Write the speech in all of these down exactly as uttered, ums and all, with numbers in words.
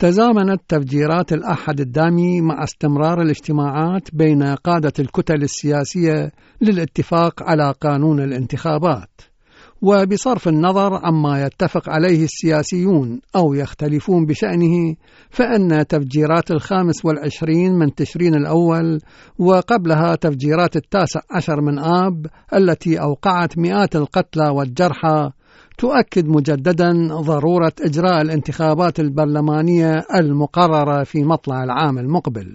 تزامنت تفجيرات الأحد الدامي مع استمرار الاجتماعات بين قادة الكتل السياسية للاتفاق على قانون الانتخابات، وبصرف النظر عما يتفق عليه السياسيون أو يختلفون بشأنه، فإن تفجيرات الخامس والعشرين من تشرين الأول وقبلها تفجيرات التاسع عشر من آب التي أوقعت مئات القتلى والجرحى تؤكد مجددا ضرورة إجراء الانتخابات البرلمانية المقررة في مطلع العام المقبل،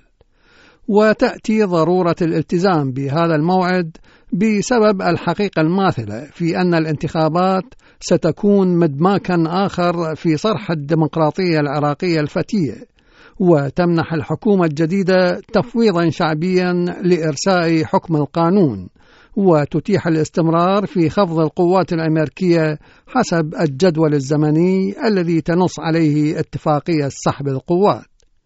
وتأتي ضرورة الالتزام بهذا الموعد بسبب الحقيقة الماثلة في أن الانتخابات ستكون مدماكا آخر في صرح الديمقراطية العراقية الفتية، وتمنح الحكومة الجديدة تفويضا شعبيا لإرساء حكم القانون، وتتيح الاستمرار في خفض القوات الأمريكية حسب الجدول الزمني الذي تنص عليه اتفاقية سحب القوات.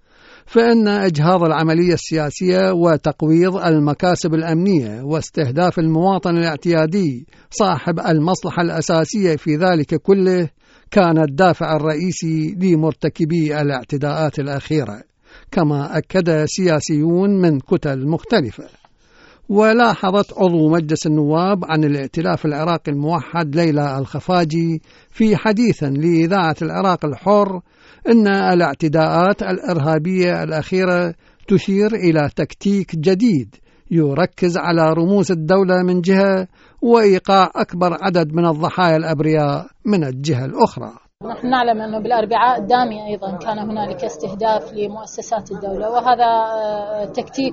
فإن إجهاض العملية السياسية وتقويض المكاسب الأمنية واستهداف المواطن الاعتيادي صاحب المصلحة الأساسية في ذلك كله كان الدافع الرئيسي لمرتكبي الاعتداءات الأخيرة، كما أكد سياسيون من كتل مختلفة. ولاحظت عضو مجلس النواب عن الائتلاف العراقي الموحد ليلى الخفاجي في حديث لإذاعة العراق الحر أن الاعتداءات الإرهابية الأخيرة تشير إلى تكتيك جديد يركز على رموز الدولة من جهة وإيقاع أكبر عدد من الضحايا الأبرياء من الجهة الأخرى. نحن نعلم أنه بالأربعاء الدامي أيضا كان هنالك استهداف لمؤسسات الدولة، وهذا تكتيك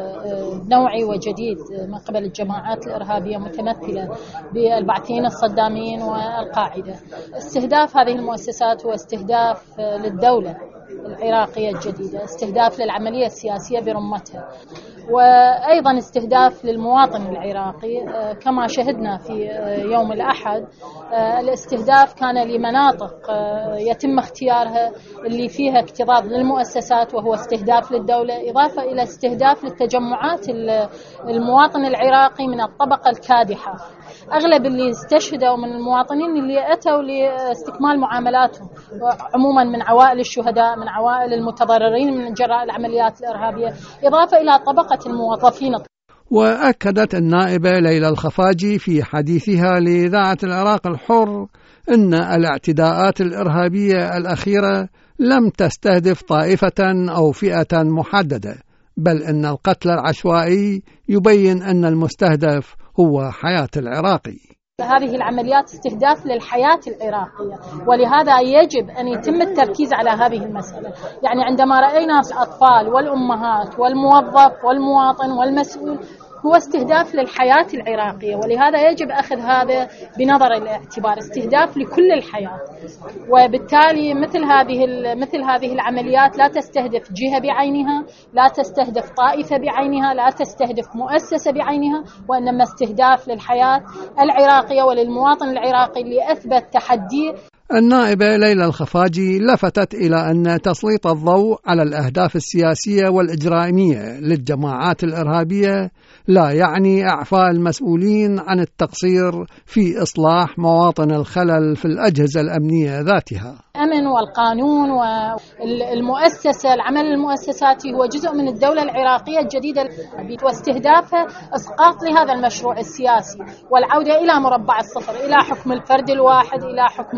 نوعي وجديد من قبل الجماعات الإرهابية متمثلة بالبعثيين الصداميين والقاعدة. استهداف هذه المؤسسات هو استهداف للدولة العراقية الجديدة، استهداف للعملية السياسية برمتها، وأيضا استهداف للمواطن العراقي. كما شهدنا في يوم الأحد الاستهداف كان لمناطق يتم اختيارها اللي فيها اكتظاظ للمؤسسات وهو استهداف للدولة، إضافة إلى استهداف للتجمعات المواطن العراقي من الطبقة الكادحة. أغلب اللي استشهدوا من المواطنين اللي أتوا لاستكمال معاملاتهم عموما من عوائل الشهداء، من عوائل المتضررين من جراء العمليات الإرهابية، إضافة إلى طبقة الموظفين. وأكدت النائبة ليلى الخفاجي في حديثها لإذاعة العراق الحر أن الاعتداءات الإرهابية الأخيرة لم تستهدف طائفة أو فئة محددة، بل أن القتل العشوائي يبين أن المستهدف هو حياة العراقي. هذه العمليات استهداف للحياة العراقية، ولهذا يجب أن يتم التركيز على هذه المسألة. يعني عندما رأينا الأطفال والأمهات والموظف والمواطن والمسؤول هو استهداف للحياة العراقية، ولهذا يجب أخذ هذا بنظر الاعتبار، استهداف لكل الحياة. وبالتالي مثل هذه مثل هذه العمليات لا تستهدف جهة بعينها، لا تستهدف طائفة بعينها، لا تستهدف مؤسسة بعينها، وإنما استهداف للحياة العراقية وللمواطن العراقي اللي أثبت تحدي. النائبة ليلى الخفاجي لفتت إلى أن تسليط الضوء على الأهداف السياسية والإجرامية للجماعات الإرهابية لا يعني إعفاء المسؤولين عن التقصير في إصلاح مواطن الخلل في الأجهزة الأمنية ذاتها. الأمن والقانون والمؤسسة، العمل المؤسساتي هو جزء من الدولة العراقية الجديدة، واستهدافها إسقاط لهذا المشروع السياسي والعودة إلى مربع الصفر، إلى حكم الفرد الواحد، إلى حكم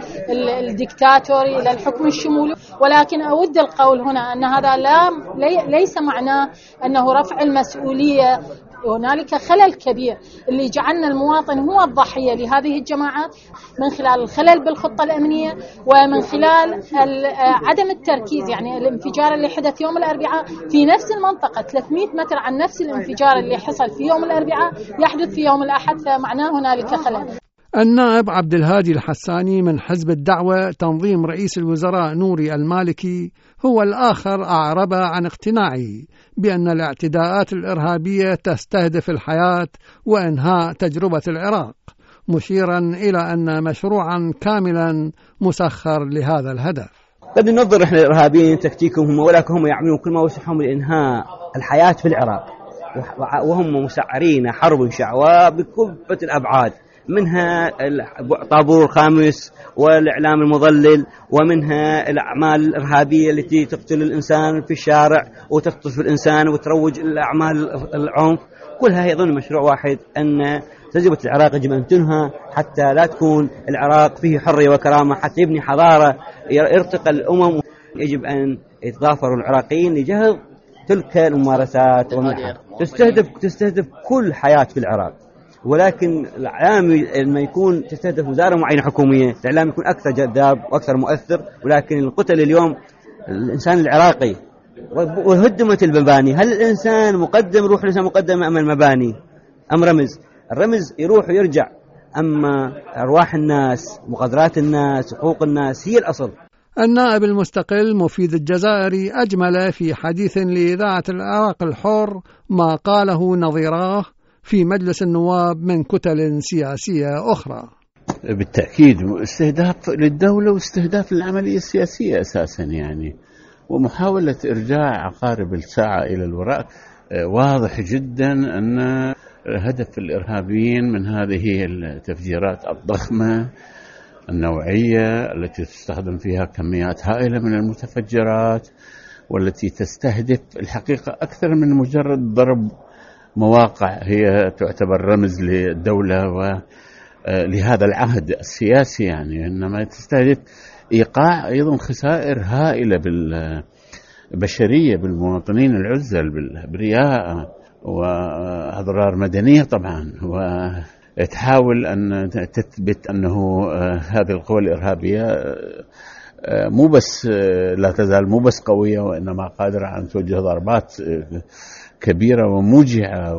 الديكتاتوري، إلى الحكم الشمولي. ولكن أود القول هنا أن هذا لا ليس معناه أنه رفع المسؤولية. هنالك خلل كبير اللي جعلنا المواطن هو الضحية لهذه الجماعات من خلال الخلل بالخطة الأمنية ومن خلال عدم التركيز. يعني الانفجار اللي حدث يوم الأربعاء في نفس المنطقة ثلاثمئة متر عن نفس الانفجار اللي حصل في يوم الأربعاء يحدث في يوم الأحد، فمعناه هنالك خلل. النائب عبد الهادي الحساني من حزب الدعوة تنظيم رئيس الوزراء نوري المالكي هو الآخر أعرب عن اقتناعه بأن الاعتداءات الإرهابية تستهدف الحياة وإنهاء تجربة العراق، مشيرا إلى أن مشروعا كاملا مسخر لهذا الهدف. قد ننظر إحنا الإرهابيين تكتيكهم ولكن هم يعملون كل ما وسعهم لإنهاء الحياة في العراق، وهم مسعرين حرب شعواء بكافة الأبعاد. منها طابور خامس والإعلام المضلل، ومنها الأعمال الإرهابية التي تقتل الإنسان في الشارع وتقتل في الإنسان وتروج الأعمال العنف. كلها يظن مشروع واحد، أن تجربة العراق يجب أن تنهى حتى لا تكون العراق فيه حرية وكرامة، حتى يبني حضارة يرتقى الأمم. يجب أن يتضافر العراقيين لجهض تلك الممارسات تستهدف تستهدف كل حياة في العراق. ولكن الإعلام لما يكون تستهدف وزارة معينة حكومية، الإعلام يكون أكثر جذاب وأكثر مؤثر. ولكن القتل اليوم الإنسان العراقي وهدمت المباني، هل الإنسان مقدم روح الإنسان مقدم أم المباني أم رمز؟ الرمز يروح ويرجع، أما أرواح الناس، مقدرات الناس، حقوق الناس هي الأصل. النائب المستقل مفيد الجزائري أجمل في حديث لإذاعة العراق الحر ما قاله نظيراه في مجلس النواب من كتل سياسية أخرى. بالتأكيد استهداف للدولة واستهداف للعملية السياسية أساسا يعني، ومحاولة إرجاع عقارب الساعة إلى الوراء. واضح جدا أن هدف الإرهابيين من هذه التفجيرات الضخمة النوعية التي تستخدم فيها كميات هائلة من المتفجرات، والتي تستهدف الحقيقة أكثر من مجرد ضرب مواقع هي تعتبر رمز للدولة ولهذا العهد السياسي يعني، إنما تستهدف إيقاع أيضا خسائر هائلة بالبشرية، بالمواطنين العزل، بالرياء، وأضرار مدنية طبعا، وتحاول أن تثبت أنه هذه القوى الإرهابية مو بس لا تزال مو بس قوية، وإنما قادرة على أن توجه ضربات كبيرة وموجعة،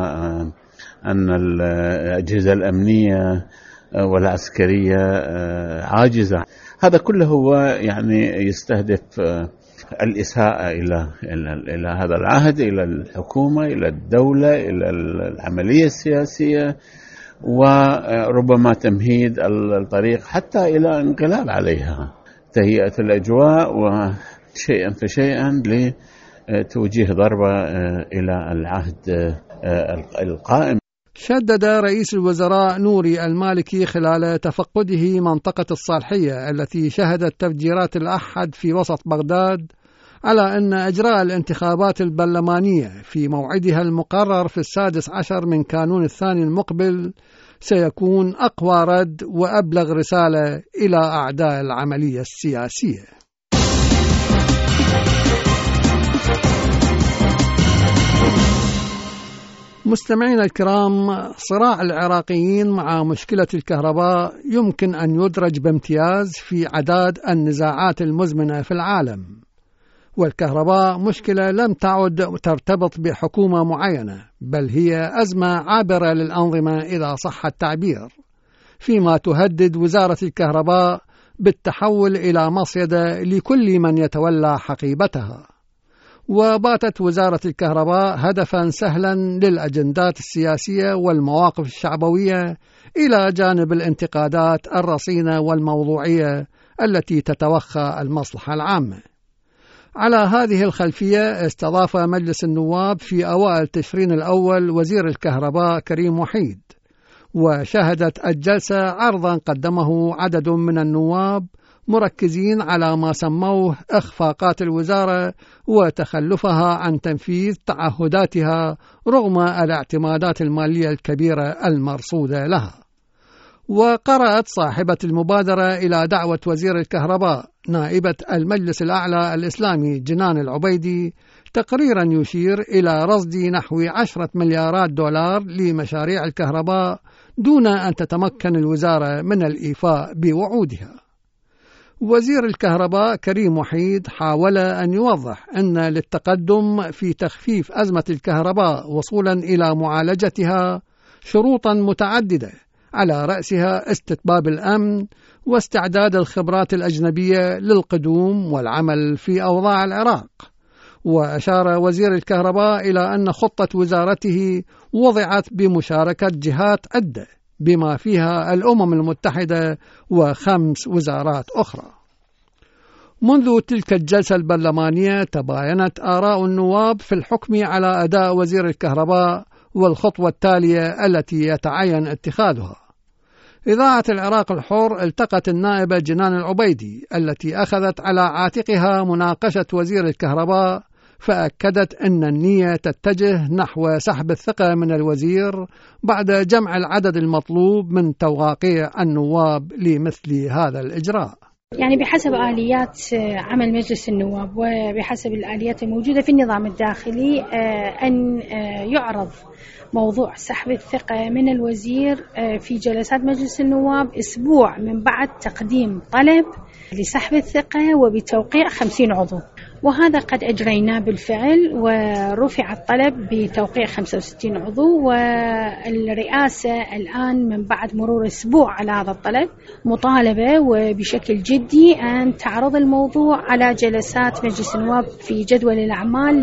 وأن الأجهزة الأمنية والعسكرية عاجزة. هذا كله هو يعني يستهدف الإساءة إلى إلى هذا العهد، إلى الحكومة، إلى الدولة، إلى العملية السياسية، وربما تمهيد الطريق حتى إلى انقلاب عليها، تهيئة الأجواء وشيئا فشيئا لتوجيه ضربة إلى العهد القائم. شدد رئيس الوزراء نوري المالكي خلال تفقده منطقة الصالحية التي شهدت تفجيرات الأحد في وسط بغداد على أن إجراء الانتخابات البرلمانية في موعدها المقرر في السادس عشر من كانون الثاني المقبل سيكون أقوى رد وأبلغ رسالة إلى أعداء العملية السياسية. مستمعينا الكرام، صراع العراقيين مع مشكلة الكهرباء يمكن أن يدرج بامتياز في عداد النزاعات المزمنة في العالم، والكهرباء مشكلة لم تعد ترتبط بحكومة معينة، بل هي أزمة عابرة للأنظمة إذا صح التعبير، فيما تهدد وزارة الكهرباء بالتحول إلى مصيدة لكل من يتولى حقيبتها. وباتت وزارة الكهرباء هدفا سهلا للأجندات السياسية والمواقف الشعبوية إلى جانب الانتقادات الرصينة والموضوعية التي تتوخى المصلحة العامة. على هذه الخلفية استضاف مجلس النواب في أوائل تشرين الأول وزير الكهرباء كريم وحيد، وشهدت الجلسة عرضا قدمه عدد من النواب مركزين على ما سموه إخفاقات الوزارة وتخلفها عن تنفيذ تعهداتها رغم الاعتمادات المالية الكبيرة المرصودة لها. وقرأت صاحبة المبادرة إلى دعوة وزير الكهرباء نائبة المجلس الأعلى الإسلامي جنان العبيدي تقريرا يشير إلى رصد نحو عشرة مليارات دولار لمشاريع الكهرباء دون أن تتمكن الوزارة من الإيفاء بوعودها. وزير الكهرباء كريم وحيد حاول أن يوضح أن للتقدم في تخفيف أزمة الكهرباء وصولا إلى معالجتها شروطا متعددة، على رأسها استتباب الأمن واستعداد الخبرات الأجنبية للقدوم والعمل في أوضاع العراق. وأشار وزير الكهرباء إلى أن خطة وزارته وضعت بمشاركة جهات عدة بما فيها الأمم المتحدة وخمس وزارات أخرى. منذ تلك الجلسة البرلمانية تباينت آراء النواب في الحكم على أداء وزير الكهرباء والخطوة التالية التي يتعين اتخاذها، إذاعة العراق الحر التقت النائبة جنان العبيدي التي أخذت على عاتقها مناقشة وزير الكهرباء، فأكدت أن النية تتجه نحو سحب الثقة من الوزير بعد جمع العدد المطلوب من توقيع النواب لمثل هذا الإجراء. يعني بحسب آليات عمل مجلس النواب وبحسب الآليات الموجودة في النظام الداخلي أن يعرض موضوع سحب الثقة من الوزير في جلسات مجلس النواب أسبوع من بعد تقديم طلب لسحب الثقة وبتوقيع خمسين عضو، وهذا قد أجريناه بالفعل ورفع الطلب بتوقيع خمسة وستين عضو، والرئاسة الآن من بعد مرور أسبوع على هذا الطلب مطالبة وبشكل جدي أن تعرض الموضوع على جلسات مجلس النواب في جدول الأعمال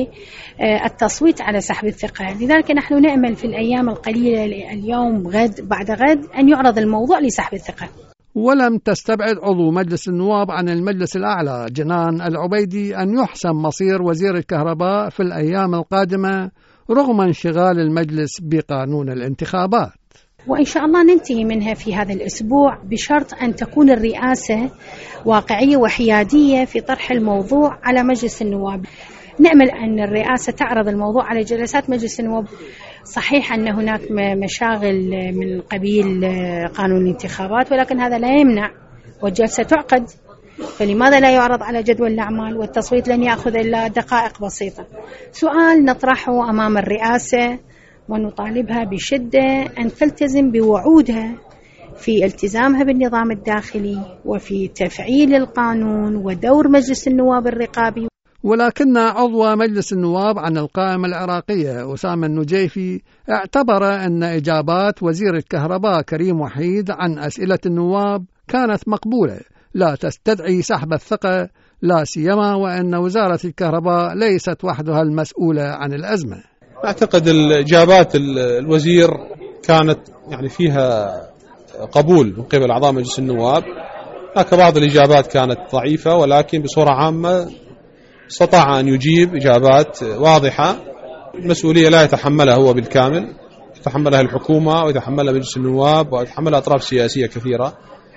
للتصويت على سحب الثقة. لذلك نحن نأمل في الأيام القليلة اليوم غد بعد غد أن يعرض الموضوع لسحب الثقة. ولم تستبعد عضو مجلس النواب عن المجلس الأعلى جنان العبيدي أن يحسم مصير وزير الكهرباء في الأيام القادمة رغم انشغال المجلس بقانون الانتخابات، وإن شاء الله ننتهي منها في هذا الأسبوع بشرط أن تكون الرئاسة واقعية وحيادية في طرح الموضوع على مجلس النواب. نأمل أن الرئاسة تعرض الموضوع على جلسات مجلس النواب. صحيح أن هناك مشاغل من قبيل قانون الانتخابات، ولكن هذا لا يمنع والجلسة تعقد، فلماذا لا يعرض على جدول الأعمال؟ والتصويت لن يأخذ إلا دقائق بسيطة. سؤال نطرحه أمام الرئاسة ونطالبها بشدة أن تلتزم بوعودها في التزامها بالنظام الداخلي وفي تفعيل القانون ودور مجلس النواب الرقابي. ولكن عضو مجلس النواب عن القائمة العراقية أسامة النجيفي اعتبر أن إجابات وزير الكهرباء كريم وحيد عن أسئلة النواب كانت مقبولة لا تستدعي سحب الثقة، لا سيما وأن وزارة الكهرباء ليست وحدها المسؤولة عن الأزمة. أعتقد الإجابات الوزير كانت يعني فيها قبول من قبل أعضاء مجلس النواب، لكن بعض الإجابات كانت ضعيفة، ولكن بصورة عامة استطاع أن يجيب إجابات واضحة. المسؤولية لا يتحملها هو بالكامل، يتحملها الحكومة ويتحملها مجلس النواب ويتحملها أطراف سياسية كثيرة،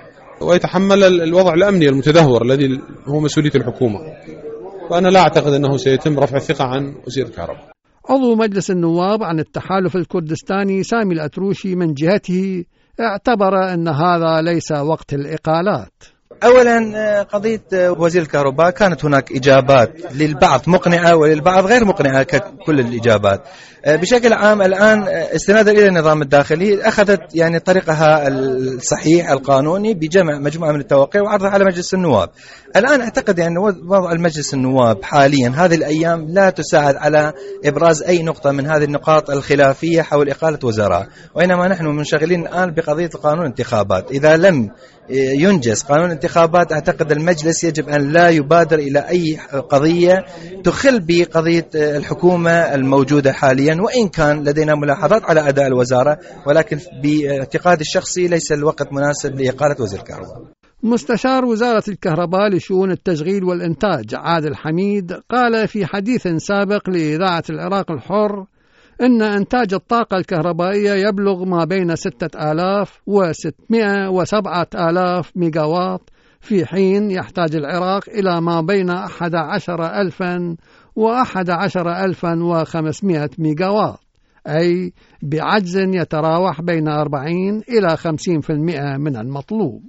ويتحمل الوضع الأمني المتدهور الذي هو مسؤولية الحكومة. وأنا لا أعتقد أنه سيتم رفع الثقة عن وزير الكهرباء. عضو مجلس النواب عن التحالف الكردستاني سامي الأتروشي من جهته اعتبر أن هذا ليس وقت الإقالات. أولا قضية وزير الكهرباء كانت هناك إجابات للبعض مقنعة وللبعض غير مقنعة ككل الإجابات. بشكل عام الآن استنادا إلى النظام الداخلي أخذت يعني طريقها الصحيح القانوني بجمع مجموعة من التوقيع وعرضها على مجلس النواب. الآن أعتقد أن وضع المجلس النواب حاليا هذه الأيام لا تساعد على إبراز أي نقطة من هذه النقاط الخلافية حول إقالة وزراء، وإنما نحن منشغلين الآن بقضية قانون الانتخابات. إذا لم ينجز قانون الانتخابات أعتقد المجلس يجب أن لا يبادر إلى أي قضية تخل بقضية الحكومة الموجودة حاليا، وإن كان لدينا ملاحظات على أداء الوزارة، ولكن باعتقادي الشخصي ليس الوقت مناسب لإقالة وزير الكهرباء. مستشار وزارة الكهرباء لشؤون التشغيل والإنتاج عادل حميد قال في حديث سابق لإذاعة العراق الحر إن إنتاج الطاقة الكهربائية يبلغ ما بين ستة آلاف وستمائة وسبعة آلاف ميجاوات، في حين يحتاج العراق إلى ما بين أحد عشر ألفا وأحد عشر ألفا وخمسمائة ميجاوات، أي بعجز يتراوح بين أربعين إلى خمسين بالمئة من المطلوب.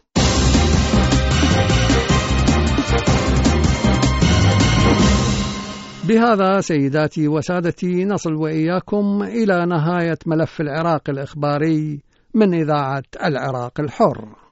بهذا سيداتي وسادتي نصل وإياكم إلى نهاية ملف العراق الإخباري من إذاعة العراق الحر.